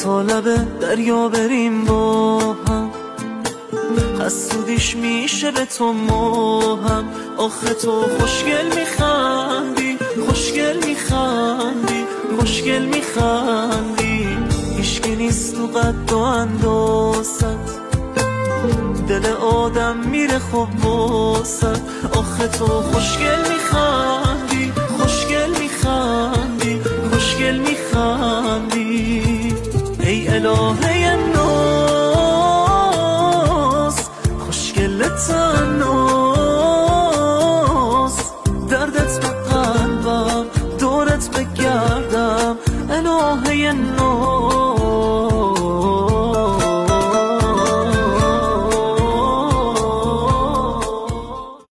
تا لب دریا بریم با هم، حسودیش میشه به تو ماهم. آخه تو خوشگل میخندی، خوشگل میخندی، خوشگل میخندی، هیچکی نیست تو قد و اندازت، دل آدم میره خب واسد. آخه تو خوشگل میخندی، خوشگل میخندی، خوشگل میخندی. ای الهه